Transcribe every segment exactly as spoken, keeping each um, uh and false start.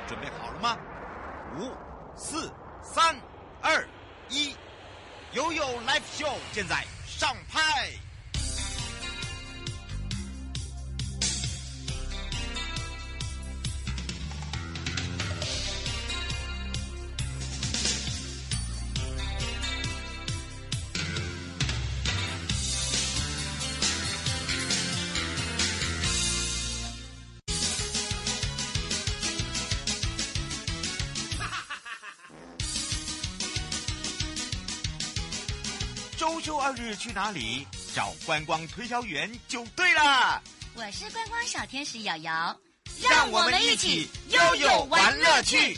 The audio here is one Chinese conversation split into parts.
准备好了吗？五、四、三、二、一，悠悠 Live Show 现在上拍。周休二日去哪里？找观光推销员就对了。 我是观光小天使瑶瑶， 让我们一起悠悠玩乐趣。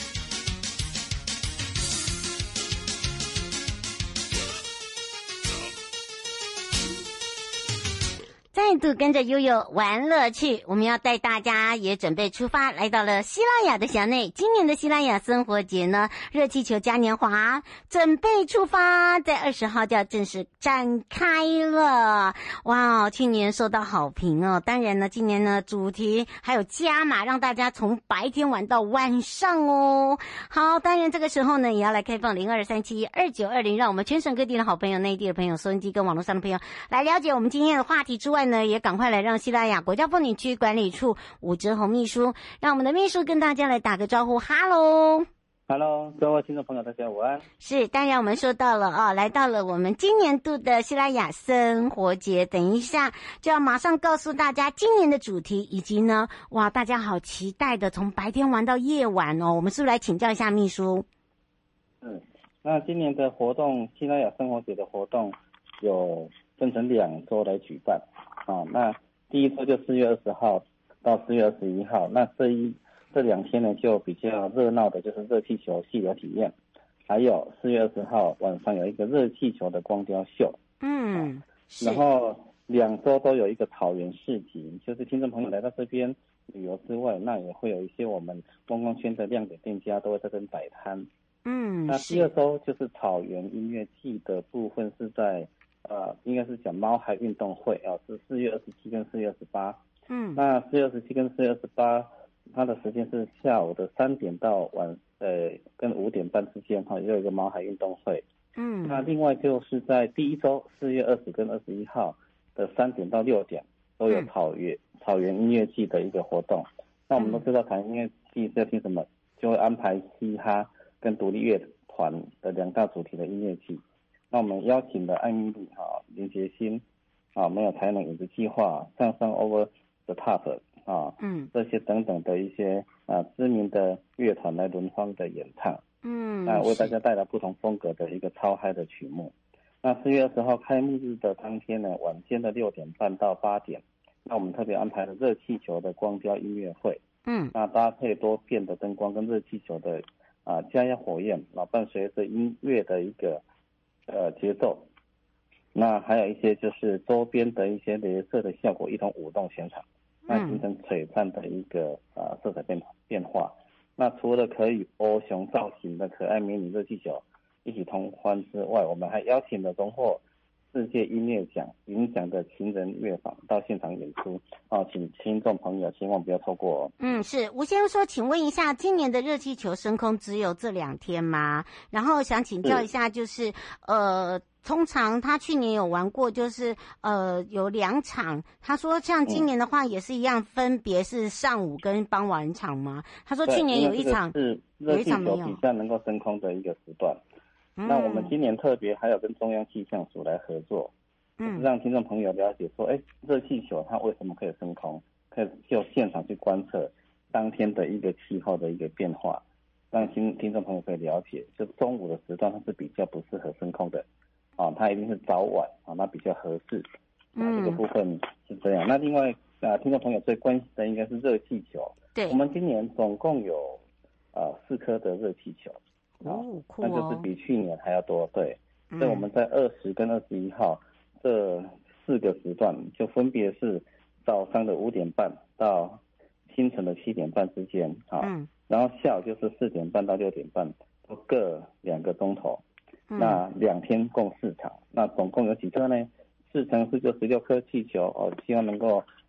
再度跟着悠悠玩乐趣，我们要带大家也准备出发，来到了西拉雅的辖内。今年的西拉雅生活节呢，热气球嘉年华准备出发，在二十号就要正式展开了。哇，去年受到好评哦。当然呢，今年呢主题还有加码，让大家从白天玩到晚上哦。好，当然这个时候呢，也要来开放零二三七二九二零，让我们全省各地的好朋友、内地的朋友、收音机跟网络上的朋友来了解我们今天的话题之外呢，也赶快来让西拉雅国家风景区管理处武哲宏秘书，让我们的秘书跟大家来打个招呼。哈喽 Hello， 各位听众朋友，大家午安。 是，当然我们说到了啊，来到了我们今年度的西拉雅生活节，等一下就要马上告诉大家今年的主题，以及呢，哇，大家好期待的从白天玩到夜晚哦。我们是不是来请教一下秘书？ 嗯，那今年的活动，西拉雅生活节的活动有分成两周来举办啊。那第一周就四月二十号到四月二十一号，那这一这两天呢就比较热闹的就是热气球戏流体验，还有四月二十号晚上有一个热气球的光雕秀。 嗯， 然后两周都有一个草原市集，就是听众朋友来到这边旅游之外，那也会有一些我们观光圈的亮点店家都会在这边摆摊。 嗯， 那第二周就是草原音乐季的部分是在呃，应该是讲猫孩运动会啊，是四月二十七跟四月二十八。 嗯， 那四月二十七跟四月二十八，它的时间是下午的三点到晚呃跟五点半之间哈，也有一个猫孩运动会。 嗯， 那另外就是在第一周四月二十跟二十一号的三点到六点都有草原、嗯、草原音乐季的一个活动。那我们都知道草原音乐季是要听什么，就会安排嘻哈跟独立乐团的两大主题的音乐季。那我们邀请了艾米丽哈、林杰欣啊、没有才能影子计划、上上 Over the Top 啊， 嗯， 这些等等的一些啊知名的乐团来轮番的演唱。 嗯， 那为大家带来不同风格的一个超嗨的曲目。那四月二十号开幕日的当天呢，晚间的六点半到八点，那我们特别安排了热气球的光雕音乐会。 嗯， 那搭配多变的灯光跟热气球的啊加压火焰，那伴随着音乐的一个呃节奏。那还有一些就是周边的一些雷射的效果一同舞动现场，那形成璀璨的一个啊、呃、色彩变变化。那除了可以欧熊造型的可爱迷你热气球一起同欢之外，我们还邀请了荣获世界音乐奖银奖的情人乐坊到现场演出啊，请听众朋友千万不要错过哦。 嗯，是吴先生说，请问一下，今年的热气球升空只有这两天吗？然后想请教一下，就是呃，通常他去年有玩过，就是呃有两场。他说像今年的话也是一样，分别是上午跟傍晚场吗？他说去年有一场， 是热气球比较能够升空的一个时段。那我们今年特别还有跟中央气象署来合作，嗯，让听众朋友了解说，哎，热气球它为什么可以升空，可以就现场去观测当天的一个气候的一个变化，让听听众朋友可以了解，就中午的时段它是比较不适合升空的，啊，它一定是早晚啊，那比较合适，啊，这个部分是这样。那另外啊，听众朋友最关心的应该是热气球， 对， 我们今年总共有啊四颗的热气球。 哦，酷哦，那就是比去年还要多，对。所以我们在二十跟二十一号这四个时段，就分别是早上的五点半到清晨的七点半之间，啊、嗯，然后下午就是四点半到六点半，都各两个钟头。嗯、那两天共四场，那总共有几颗呢？四乘四就十六颗气球哦，希望能够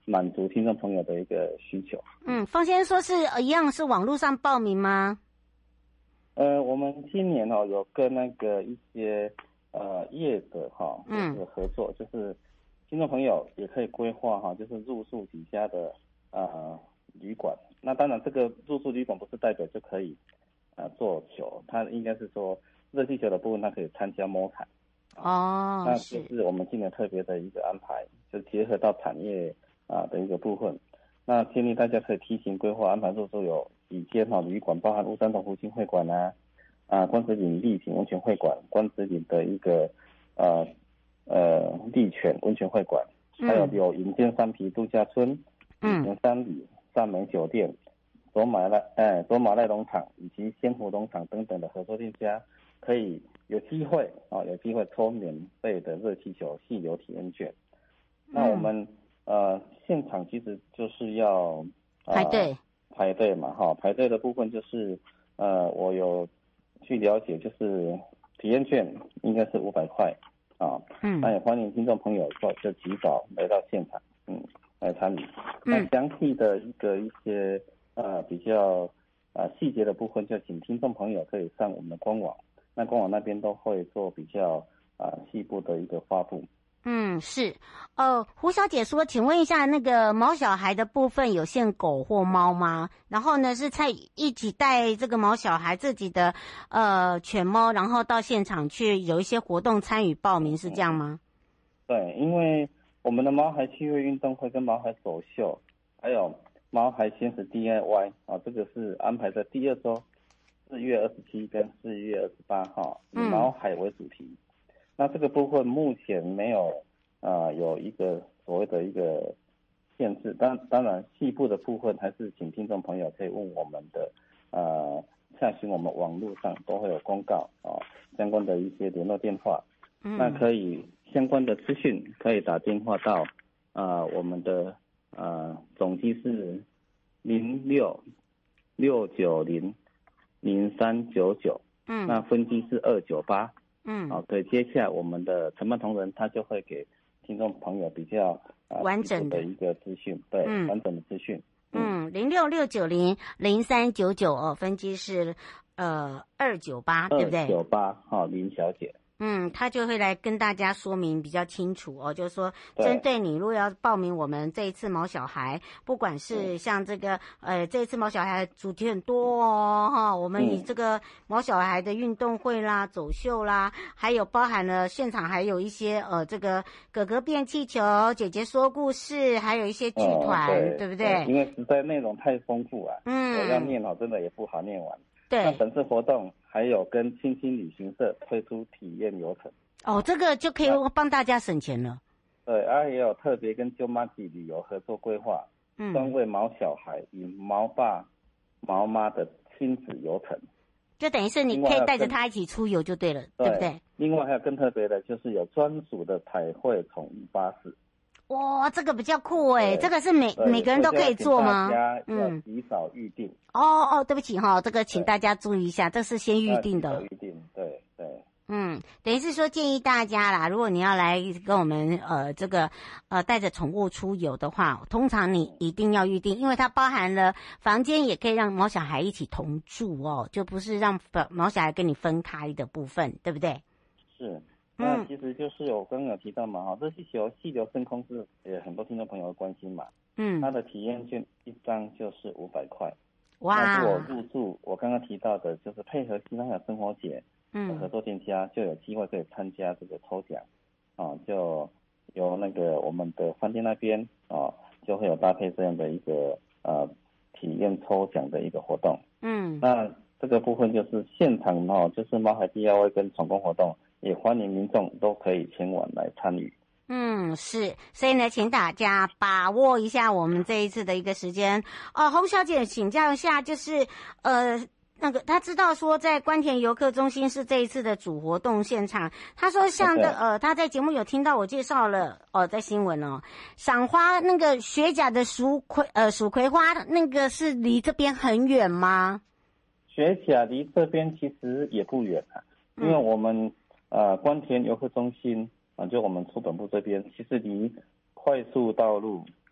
满足听众朋友的一个需求。 嗯，方先生说是呃一样是网络上报名吗？ 呃，我们今年哦有跟那个一些呃业者哈，就是合作，嗯、就是听众朋友也可以规划哈，就是入住几家的呃旅馆。那当然，这个入住旅馆不是代表就可以呃做球，它应该是说热气球的部分，它可以参加摸彩。 哦， 那就是我们今年特别的一个安排，就结合到产业啊的一个部分。那建议大家可以提前规划安排入住有几间哈旅馆，包含乌山头湖心会馆啊，啊关子岭丽景温泉会馆，关子岭的一个呃呃丽泉温泉会馆，还有有银剑山皮度假村、嗯，银山里上门酒店、卓马赖哎卓马赖农场以及仙湖农场等等的合作店家，可以有机会啊、哦，有机会抽免费的热气球细流体验券。那我们、嗯、呃现场其实就是要、呃、 排队排队嘛哈，排队的部分就是呃我有去了解，就是体验券应该是五百块啊，嗯，那也欢迎听众朋友就就及早来到现场，嗯，来参与。那详细的一个一些呃比较呃细节的部分，就请听众朋友可以上我们的官网。那官网那边都会做比较啊细部的一个发布。 嗯，是，呃，胡小姐说，请问一下，那个毛小孩的部分有限狗或猫吗？然后呢，是在一起带这个毛小孩自己的呃犬猫，然后到现场去有一些活动参与报名，是这样吗？ 对，因为我们的毛孩趣味运动会跟毛孩走秀，还有毛孩鲜食 D I Y 啊，这个是安排在第二周。四月二十七跟四月二十八号以毛海为主题、嗯，那这个部分目前没有呃有一个所谓的一个限制，当当然细部的部分还是请听众朋友可以问我们的呃下询我们网络上都会有公告啊、哦、相关的一些联络电话、嗯，那可以相关的资讯可以打电话到啊、呃、我们的呃总机是零六六九零。零三九九，嗯，那分机是二九八，嗯，好、哦，对，接下来我们的承办同仁他就会给听众朋友比较、呃、 完整的一个资讯，对、嗯，完整的资讯， 嗯，零六六九零零三九九哦，分机是呃二九八，对不对？ 二九八，好，林小姐。 嗯，他就会来跟大家说明比较清楚哦，就是说针对你如果要报名我们这一次毛小孩，不管是像这个、嗯、呃这一次毛小孩主题很多哦哈，我们以这个毛小孩的运动会啦、走秀啦，还有包含了现场还有一些呃这个哥哥变气球、姐姐说故事，还有一些剧团、哦、对, 对不对？ 因为实在内容太丰富啊，嗯，我要念好真的也不好念完。 对， 那本次活动还有跟青青旅行社推出体验流程哦，这个就可以帮大家省钱了。 对，啊也有特别跟舅妈吉旅游合作规划，嗯，专为毛小孩与毛爸毛妈的亲子游程， 就等于是你可以带着他一起出游就对了， 对, 对不对？ 另外还有更特别的就是有专属的彩绘宠物巴士。 哇，这个比较酷哎，这个是每每个人都可以做吗？ 嗯，提早预定。 哦哦，对不起哈、哦，这个请大家注意一下，这是先预定的。 预定，对对。 嗯，等于是说建议大家啦，如果你要来跟我们呃这个呃带着宠物出游的话，通常你一定要预定，因为它包含了房间也可以让毛小孩一起同住哦，就不是让毛小孩跟你分开的部分，对不对？ 是。那其实就是我刚刚有提到嘛，哈，热气球细流升空是也很多听众朋友的关心嘛，嗯，它的体验券一张就是五百块，哇，那如果入住我刚刚提到的，就是配合西班牙生活节，嗯，合作店家就有机会可以参加这个抽奖，啊，就由那个我们的饭店那边啊，就会有搭配这样的一个呃体验抽奖的一个活动，嗯，那这个部分就是现场哦，就是猫海 D I Y 跟宠工活动。也欢迎民众都可以前往来参与。 嗯，是，所以呢，请大家把握一下我们这一次的一个时间。哦，洪小姐请教一下，就是呃，那个她知道说在关田游客中心是这一次的主活动现场，她说像的呃，她在节目有听到我介绍了哦，在新闻哦，赏花那个雪甲的蜀葵呃蜀葵花那个是离这边很远吗？ 雪甲离这边其实也不远啊，因为我们。嗯呃，关田游客中心啊，就我们出本部这边，其实离快速道路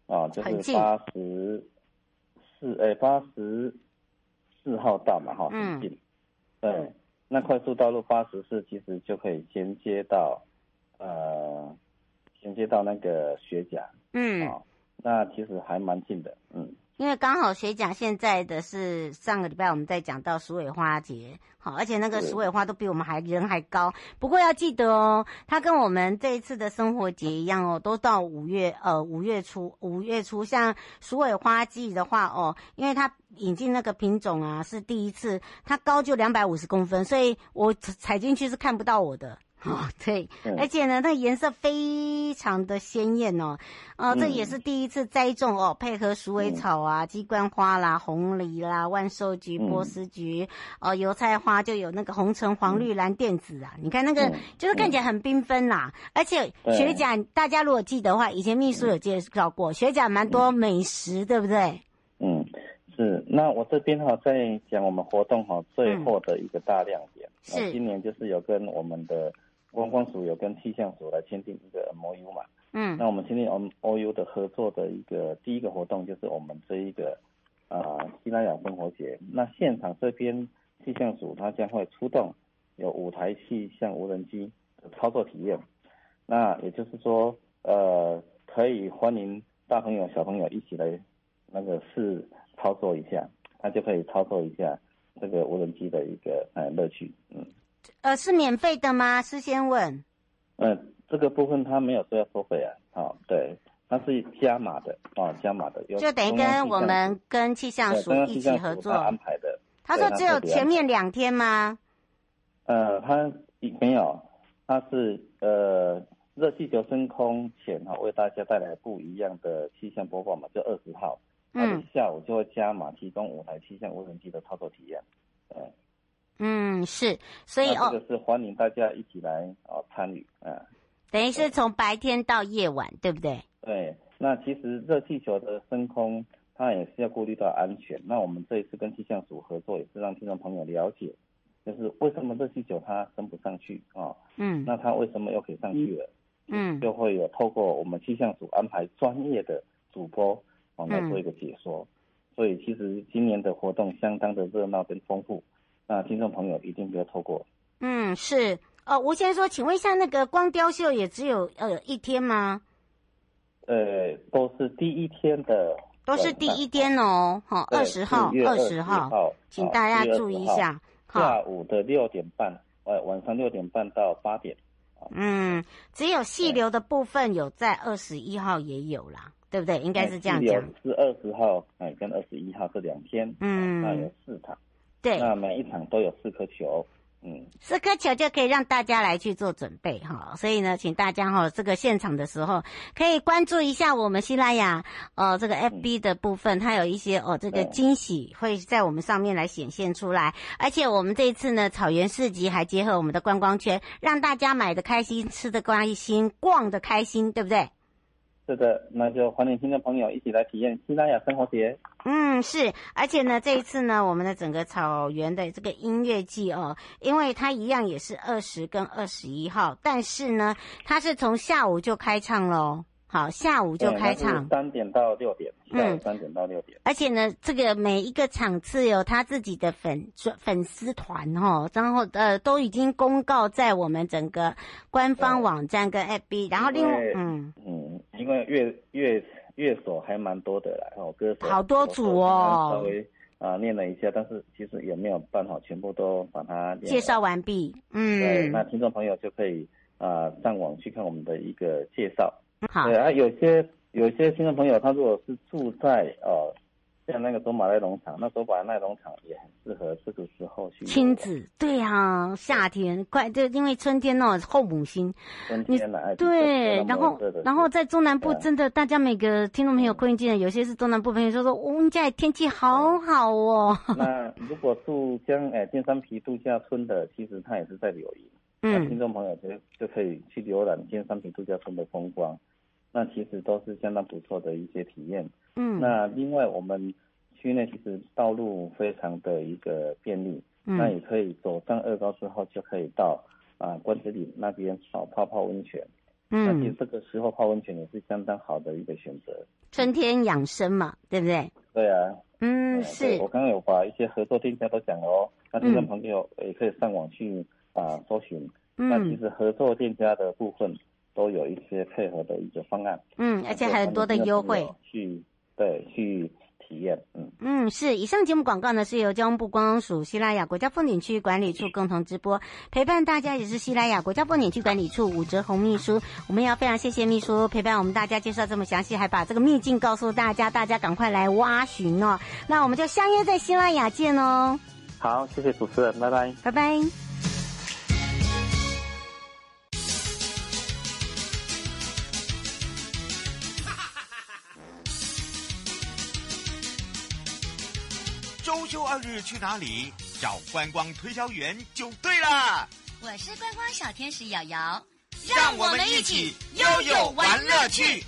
啊，就是八十四诶八十四号道嘛哈，很近。嗯、对，那快速道路八十四其实就可以衔接到呃衔接到那个学甲。嗯。啊，那其实还蛮近的。嗯。 因为刚好学甲现在的是上个礼拜我们在讲到鼠尾花节，好，而且那个鼠尾花都比我们还人还高。不过要记得哦，它跟我们这一次的生活节一样哦，都到五月呃五月初五月初，像鼠尾花季的话哦，因为它引进那个品种啊是第一次，它高就两百五十公分，所以我踩进去是看不到我的。哦，对，而且呢，那颜色非常的鲜艳哦，呃，这也是第一次栽种哦，配合鼠尾草啊、鸡冠花啦、红梨啦、万寿菊、波斯菊，哦、呃，油菜花就有那个红橙黄绿蓝靛紫啊，你看那个就是看起来很缤纷啦，而且学甲大家如果记得的话，以前秘书有介绍过，学甲蛮多美食，对不对？ 嗯，是。那我这边哈在讲我们活动哈最后的一个大亮点，是今年就是有跟我们的观光署有跟气象署来签订一个 M O U 嘛，嗯，那我们签订 M O U 的合作的一个第一个活动就是我们这一个啊西拉雅生活节。那现场这边气象署它将会出动有五台气象无人机的操作体验，那也就是说呃可以欢迎大朋友小朋友一起来那个试操作一下，他就可以操作一下这个无人机的一个呃乐趣，嗯。 呃，是免费的吗？事先问。 嗯、呃，这个部分他没有说要收费啊。好、哦，对，它是加码的啊、哦，加码的， 就等于跟我们跟气象署一起合作安排的。 他说只有前面两天吗？ 呃，他没有，他是呃热气球升空前哈、哦，为大家带来不一样的气象播报嘛，就二十号，嗯，下午就会加码提供五台气象无人机的操作体验，对。 嗯，是，所以哦，这个是欢迎大家一起来哦参与，嗯， 等于是从白天到夜晚，对不对？ 对，那其实热气球的升空，它也是要顾虑到安全。那我们这一次跟气象署合作，也是让听众朋友了解，就是为什么热气球它升不上去啊、哦？嗯，那它为什么又可以上去了？嗯，就会有透过我们气象署安排专业的主播哦来做一个解说。嗯、所以其实今年的活动相当的热闹跟丰富。那听众朋友一定不要错过。 嗯，是哦。吴先生说，请问一下，那个光雕秀也只有呃一天吗？ 呃，都是第一天的， 都是第一天哦。好、哦，二十号，二十号，请大家注意一下。 下午的六点半，呃，晚上六点半到八点。 嗯，只有细流的部分有在二十一号也有啦，对不对？应该是这样讲。 是二十号，哎，跟二十一号这两天，嗯，那有四场。 对， 那每一场都有四颗球，嗯， 四颗球就可以让大家来去做准备哈，所以呢，请大家哈这个现场的时候可以关注一下我们西拉雅呃这个 F B 的部分，它有一些哦这个惊喜会在我们上面来显现出来，而且我们这一次呢草原市集还结合我们的观光圈，让大家买的开心、吃的开心、逛的开心，对不对？ 是的，那就欢迎听众朋友一起来体验西拉雅生活节。 嗯，是，而且呢，这一次呢，我们的整个草原的这个音乐季哦，因为它一样也是二十跟二十一号，但是呢，它是从下午就开唱喽。好，下午就开唱， 三点到六点，下午三点到六点。 而且呢，这个每一个场次有他自己的粉粉丝团哈，然后呃都已经公告在我们整个官方网站跟 F B， 然后另外嗯嗯，因为乐乐乐手还蛮多的啦，哦，歌手好多组哦， 稍微啊、呃、念了一下，但是其实也没有办好，全部都把它介绍完毕。嗯， 对，那听众朋友就可以啊、呃、上网去看我们的一个介绍。 好， 对啊，有些有些听众朋友，他如果是住在呃，像那个走马濑农场，那走马濑农场也很适合这个时候去亲子。对啊，夏天快就因为春天哦，后母心， 春天来对，然后然后在中南部真的，大家每个听众朋友扣音进来，有些是中南部朋友说说，我们家天气好好哦。 那如果住江诶金山皮度假村的，其实他也是在柳营。那听众朋友就就可以去浏览金山坪度假村的风光，那其实都是相当不错的一些体验。嗯，那另外我们区内其实道路非常的一个便利，嗯，那也可以走上二高之后就可以到啊关子岭那边啊泡泡温泉。 嗯， 那其实这个时候泡温泉也是相当好的一个选择。 春天养生嘛，对不对？ 对啊。 嗯， 呃、 是。 我刚刚有把一些合作店家都讲了哦，那听众朋友也可以上网去啊搜寻。嗯，那其实合作店家的部分都有一些配合的一个方案。 嗯，而且还有很多的优惠。 去对去。体验，嗯嗯，是。以上节目广告呢是由交通部观光署西拉雅国家风景区管理处共同直播，陪伴大家也是西拉雅国家风景区管理处武哲宏秘书。我们要非常谢谢秘书陪伴我们大家介绍这么详细，还把这个秘境告诉大家，大家赶快来挖寻哦。那我们就相约在西拉雅见哦。 好，谢谢主持人，拜拜， 拜拜。 周休二日去哪里？找观光推销员就对了。 我是观光小天使瑶瑶， 让我们一起悠悠玩乐趣。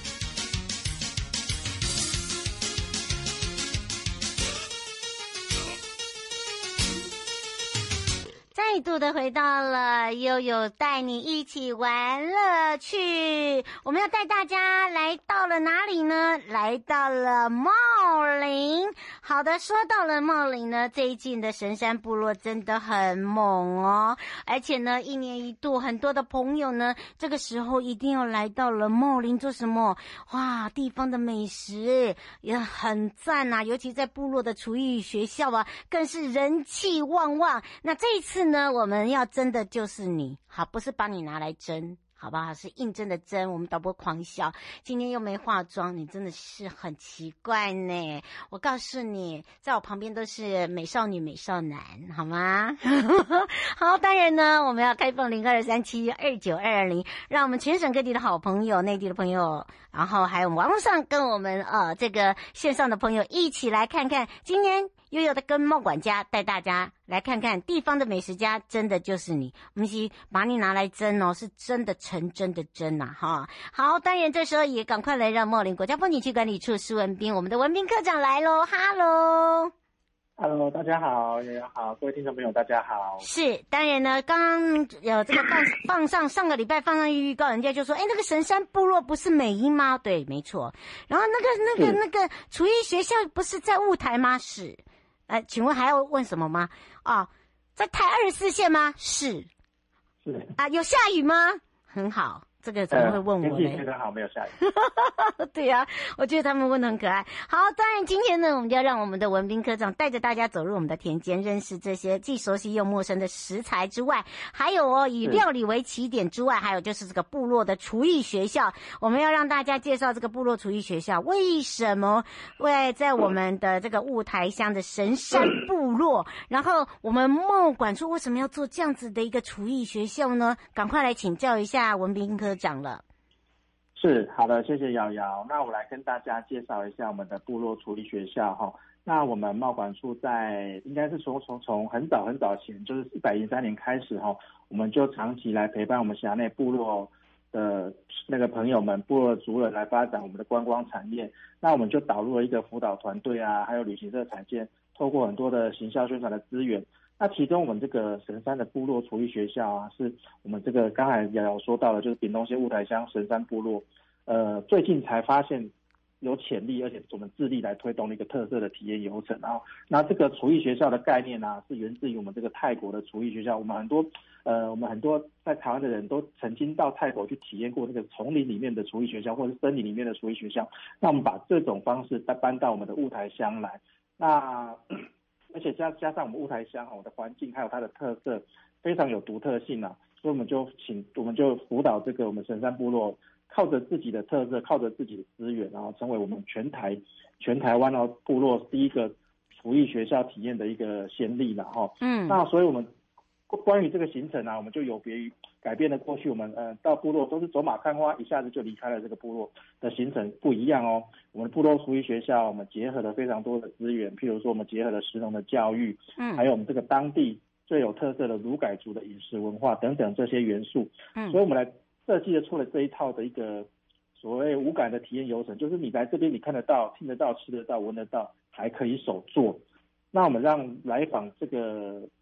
再度的回到了悠悠带你一起玩乐趣，我们要带大家来到了哪里呢？来到了茂林。好的，说到了茂林呢，最近的神山部落真的很猛哦，而且呢，一年一度很多的朋友呢，这个时候一定要来到了茂林做什么？哇，地方的美食也很赞啊，尤其在部落的厨艺学校啊，更是人气旺旺。那这一次呢，我们要争的就是你，好，不是把你拿来争，好不好？是应征的争。我们导播狂笑，今天又没化妆，你真的是很奇怪呢。我告诉你，在我旁边都是美少女美少男，好吗？好，当然呢，我们要开放零二三七二九二二零，让我们全省各地的好朋友、内地的朋友，然后还有网络上跟我们呃这个线上的朋友一起来看看今天悠悠的跟茂管家带大家来看看地方的美食家，真的就是你，不是把你拿来争哦，是真的成真的真呐、啊、哈。好，当然这时候也赶快来让茂林国家风景区管理处施文彬，我们的文彬科长来喽，哈喽。 Hello， 大家好，大家好，各位听众朋友，大家好。 是，当然呢，刚刚有这个放放上上个礼拜放上预告，人家就说，哎，那个神山部落不是美英吗？对，没错。然后那个那个那个厨艺学校不是在雾台吗？是。呃，请问还要问什么吗？哦，在台二十四线吗？是。 是。 啊，有下雨吗？很好。这个怎么会问我呢？ 天气非常好，没有下雨。 对啊，我觉得他们问得很可爱。好，当然今天呢，我们就要让我们的文彬科长带着大家走入我们的田间，认识这些既熟悉又陌生的食材之外，还有哦，以料理为起点之外，还有就是这个部落的厨艺学校。我们要让大家介绍这个部落厨艺学校为什么会在我们的这个雾台乡的神山部落，然后我们茂管处为什么要做这样子的一个厨艺学校呢？赶快来请教一下文彬科长了。 是，好的，谢谢瑶瑶。那我来跟大家介绍一下我们的部落厨艺学校哈。那我们茂管处在应该是从从从很早很早前，就是一百零三年开始哈，我们就长期来陪伴我们辖内部落的那个朋友们、部落的族人来发展我们的观光产业。那我们就导入了一个辅导团队啊，还有旅行社产线，透过很多的行销宣传的资源。那其中我们这个神山的部落厨艺学校啊，是我们这个刚才瑶瑶说到的，就是屏东县雾台乡神山部落，呃，最近才发现有潜力，而且我们致力来推动了一个特色的体验游程。然后，那这个厨艺学校的概念啊，是源自于我们这个泰国的厨艺学校。我们很多呃，我们很多在台湾的人都曾经到泰国去体验过那个丛林里面的厨艺学校，或者是森林里面的厨艺学校。那我们把这种方式再搬到我们的雾台乡来，那而且加加上我们雾台乡我的环境还有它的特色非常有独特性啊，所以我们就请我们就辅导这个我们神山部落，靠着自己的特色，靠着自己的资源，然后成为我们全台全台湾哦部落第一个厨艺学校体验的一个先例了哈。嗯，那所以我们关于这个行程啊，我们就有别于改变了过去我们呃到部落都是走马看花，一下子就离开了这个部落的行程不一样哦。我们部落厨艺学校，我们结合了非常多的资源，譬如说我们结合了食农的教育，嗯，还有我们这个当地最有特色的鲁改族的饮食文化等等这些元素，嗯，所以我们来设计了出了这一套的一个所谓无感的体验游程，就是你来这边你看得到、听得到、吃得到、闻得到，还可以手做。那我们让来访这个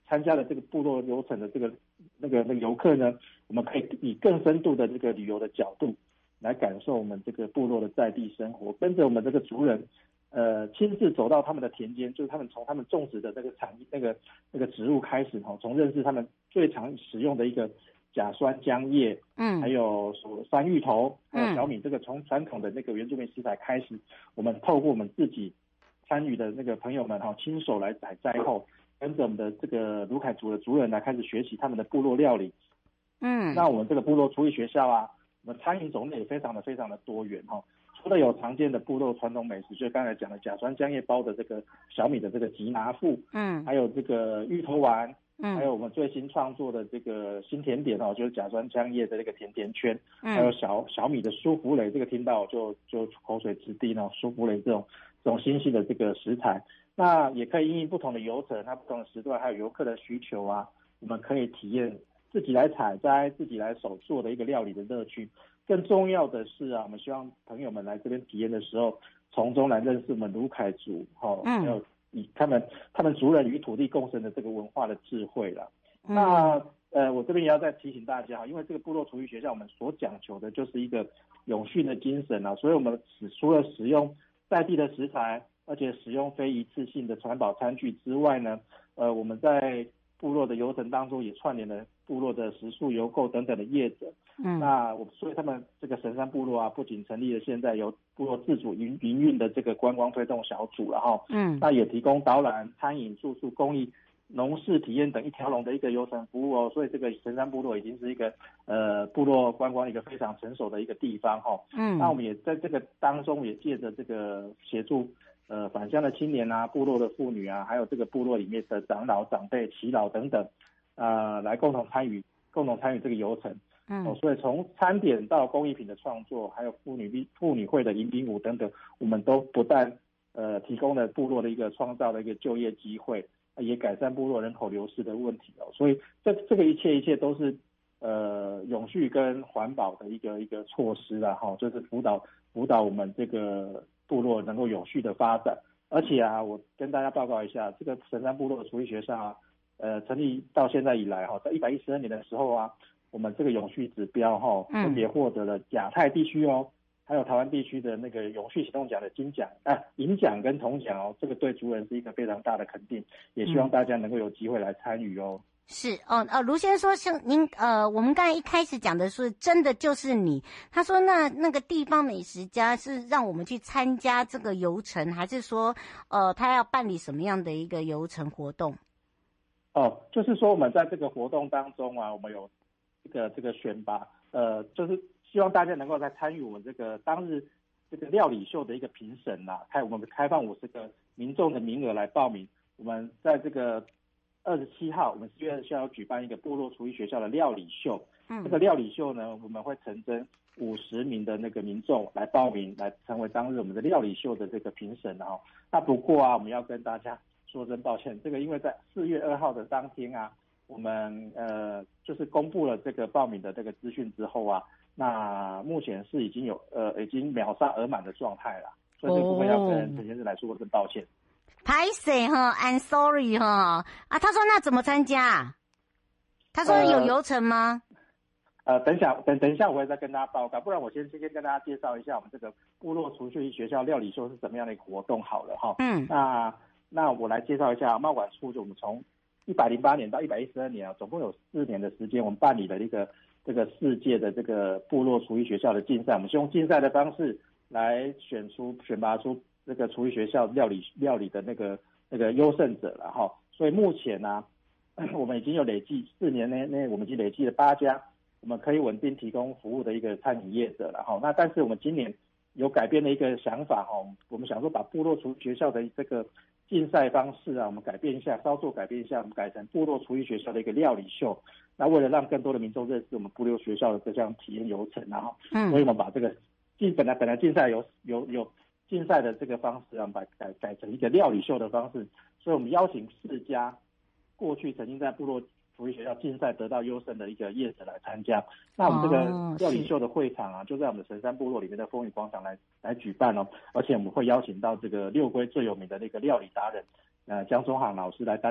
参加了这个部落游程的这个那个那个游客呢，我们可以以更深度的这个旅游的角度来感受我们这个部落的在地生活，跟着我们这个族人，呃，亲自走到他们的田间，就是他们从他们种植的那个产那个那个植物开始哈，从认识他们最常使用的一个甲酸浆叶，嗯，还有所山芋头，还有小米，这个从传统的那个原住民食材开始，我们透过我们自己参与的那个朋友们哈，亲手来采摘后，跟着我们的这个鲁凯族的族人来开始学习他们的部落料理。嗯，那我们这个部落厨艺学校啊，我们餐饮种类也非常的非常的多元哈。除了有常见的部落传统美食，就是刚才讲的甲酸浆叶包的这个小米的这个吉拿富，嗯，还有这个芋头丸，嗯，还有我们最新创作的这个新甜点哦，就是甲酸浆叶的这个甜甜圈，嗯，还有小小米的舒芙蕾，这个听到就就口水直滴呢。舒芙蕾这种这种新兴的这个食材，那也可以因应不同的游程，它不同的时段，还有游客的需求啊，我们可以体验自己来采摘、自己来手做的一个料理的乐趣。更重要的是啊，我们希望朋友们来这边体验的时候，从中来认识我们鲁凯族，哈，还有以他们他们族人与土地共生的这个文化的智慧啦。嗯、那呃，我这边也要再提醒大家，因为这个部落厨艺学校，我们所讲求的就是一个永续的精神啊，所以我们除了使用在地的食材，而且使用非一次性的环保餐具之外呢，呃，我们在部落的游程当中也串联了部落的食宿游购等等的业者，嗯，那我所以他们这个神山部落啊，不仅成立了现在由部落自主营营运的这个观光推动小组了哈，嗯，那也提供导览、餐饮、住宿、公益、农事体验等一条龙的一个游程服务哦，所以这个神山部落已经是一个呃部落观光一个非常成熟的一个地方哈，嗯，那我们也在这个当中也借着这个协助。呃，返乡的青年啊，部落的妇女啊，还有这个部落里面的长老、长辈、耆老等等，呃，来共同参与，共同参与这个游程。嗯、哦，所以从餐点到工艺品的创作，还有妇女妇女会的迎宾舞等等，我们都不但呃提供了部落的一个创造的一个就业机会，也改善部落人口流失的问题哦。所以这这个一切一切都是呃永续跟环保的一个一个措施啦，哈、哦，就是辅导辅导我们这个。部落能够永续的发展，而且啊，我跟大家报告一下，这个神山部落的厨艺学校啊，呃，成立到现在以来哈，在一百一十二年的时候啊，我们这个永续指标哈，分别获得了亚太地区哦，还有台湾地区的那个永续行动奖的金奖啊、银奖跟铜奖哦，这个对族人是一个非常大的肯定，也希望大家能够有机会来参与哦。 是哦，呃，卢先生说，像您呃，我们刚才一开始讲的是真的就是你，他说那那个地方美食家是让我们去参加这个游程，还是说呃，他要办理什么样的一个游程活动？ 哦，就是说我们在这个活动当中啊，我们有这个这个选拔，呃，就是希望大家能够来参与我们这个当日这个料理秀的一个评审啦，开我们开放五十个民众的名额来报名，我们在这个。二十七号，我们四月二十七号举办一个部落厨艺学校的料理秀。嗯，这个料理秀呢，我们会诚征五十名的那个民众来报名，来成为当日我们的料理秀的这个评审哦。那不过啊，我们要跟大家说声抱歉，这个因为在四月二号的当天啊，我们呃就是公布了这个报名的这个资讯之后啊，那目前是已经有呃已经秒杀额满的状态了，所以这个部分要跟陈先生来说声抱歉。 拍谁哈 ？I'm sorry 哈啊！他说那怎么参加？他说有游程吗？ 呃，呃等一下，等等一下，我会再跟大家报告。不然我先先跟大家介绍一下我们这个部落厨艺学校料理秀是怎么样的一个活动好了哈。嗯。那那我来介绍一下贸管处，就我们从一百零八年到一百一十二年啊，总共有四年的时间，我们办理了一个这个世界的这个部落厨艺学校的竞赛。我们是用竞赛的方式来选出选拔出。这个厨艺学校料理料理的那个那个优胜者了哈，所以目前呢、啊，我们已经有累计四年内内，我们已经累计了八家，我们可以稳定提供服务的一个餐饮业者了哈。那但是我们今年有改变的一个想法哈，我们想说把部落厨学校的这个竞赛方式啊，我们改变一下，稍作改变一下，我们改成部落厨艺学校的一个料理秀。那为了让更多的民众认识我们部落学校的这项体验流程，然后，嗯，所以我们把这个竞本来本来竞赛有有有。竞赛的这个方式啊，把改改成一个料理秀的方式，所以我们邀请四家过去曾经在部落厨艺学校竞赛得到优胜的一个业者来参加。那我们这个料理秀的会场啊，就在我们神山部落里面的风雨广场来来举办哦，而且我们会邀请到这个六龟最有名的那个料理达人，呃，江中航老师来担任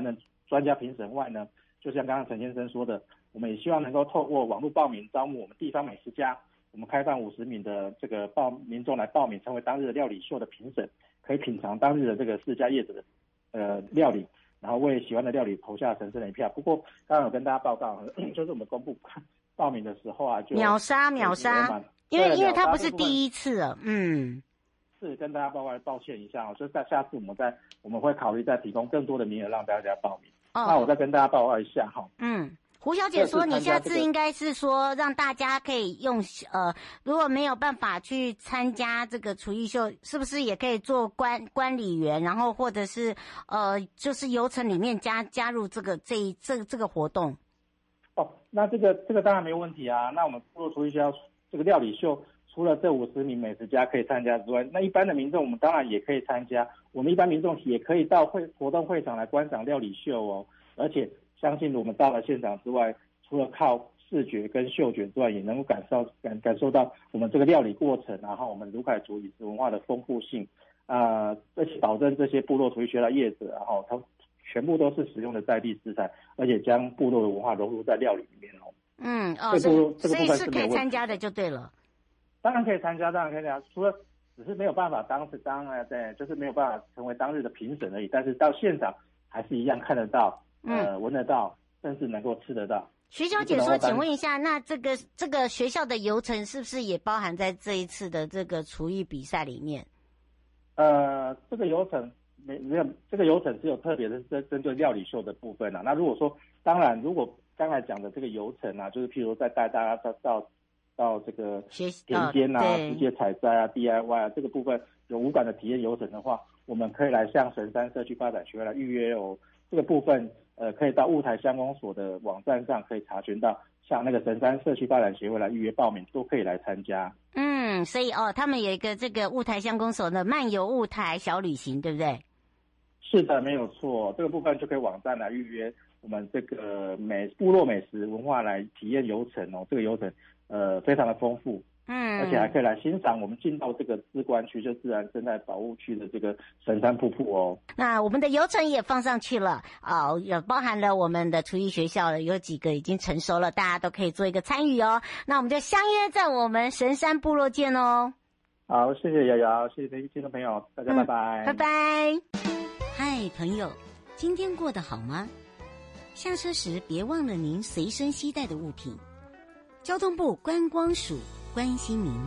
专家评审外呢，就像刚刚陈先生说的，我们也希望能够透过网络报名招募我们地方美食家，我们开放五十名的这个报民众来报名，成为当日的料理秀的评审，可以品尝当日的这个世家业者的呃料理，然后为喜欢的料理投下神圣的一票。不过刚刚有跟大家报告，就是我们公布报名的时候啊，就秒杀秒杀，因为因为它不是第一次了，嗯。 是跟大家报告抱歉一下哦，就是在下次我们再我们会考虑再提供更多的名额让大家报名。哦，那我再跟大家报告一下哈。 嗯，胡小姐说，你下次应该是说让大家可以用呃，如果没有办法去参加这个厨艺秀，是不是也可以做观观礼员，然后或者是呃，就是游程里面加加入这个这一这这个活动？ 哦，那这个这个当然没问题啊。那我们部落厨艺学校这个料理秀，除了这五十名美食家可以参加之外，那一般的民众我们当然也可以参加。我们一般民众也可以到会活动会场来观赏料理秀哦。而且相信我们到了现场之外，除了靠视觉跟嗅觉之外，也能够感受感感受到我们这个料理过程，然后我们鲁凯族饮食文化的丰富性啊，而且保证这些部落厨艺学校业者，然后他全部都是使用的在地食材，而且将部落的文化融入在料理里面哦。 嗯哦，所以所以是可以参加的就对了。 当然可以参加，当然可以参加，除了只是没有办法当时当呃对，就是没有办法成为当日的评审而已，但是到现场还是一样看得到，呃，闻得到，甚至能够吃得到。 徐小姐说，请问一下，那这个这个学校的游程是不是也包含在这一次的这个厨艺比赛里面？ 呃，这个游程没没有，这个游程只有特别的针针对料理秀的部分啊。那如果说，当然，如果刚才讲的这个游程啊，就是譬如再带大家到到到这个田间啊，直接采摘啊 ，D I Y 啊，这个部分有五感的体验游程的话，我们可以来向神山社区发展学会来预约哦。这个部分呃，可以到雾台乡公所的网站上可以查询到，像那个神山社区发展协会来预约报名，都可以来参加。 嗯，所以哦，他们有一个这个雾台乡公所的漫游雾台小旅行，对不对？ 是的，没有错，这个部分就可以网站来预约我们这个美部落美食文化来体验游程哦。这个游程呃非常的丰富，嗯，而且还可以来欣赏我们进到这个自观区，就自然生态保护区的这个神山瀑布哦。 那我们的游程也放上去了啊、哦，也包含了我们的厨艺学校有几个已经成熟了，大家都可以做一个参与哦。那我们就相约在我们神山部落见哦。 好，谢谢瑶瑶，谢谢听众朋友，大家拜拜， 嗯、拜拜。嗨，朋友，今天过得好吗？下车时别忘了您随身携带的物品。交通部观光署关心您。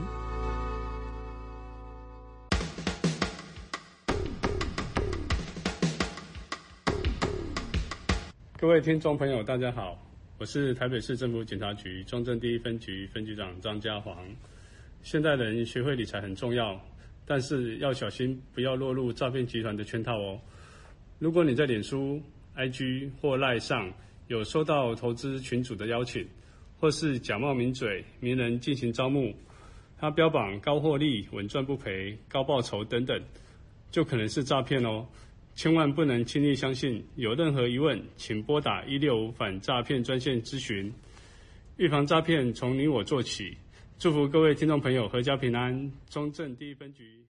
各位听众朋友，大家好，我是台北市政府警察局中正第一分局分局长张家煌。现代人学会理财很重要，但是要小心，不要落入诈骗集团的圈套哦。如果你在脸书、I G 或 LINE 上有收到投资群组的邀请，或是假冒名嘴、名人进行招募，他标榜高获利、稳赚不赔、高报酬等等，就可能是诈骗哦。千万不能轻易相信，有任何疑问，请拨打一六五反诈骗专线咨询。预防诈骗从你我做起，祝福各位听众朋友阖家平安。中正第一分局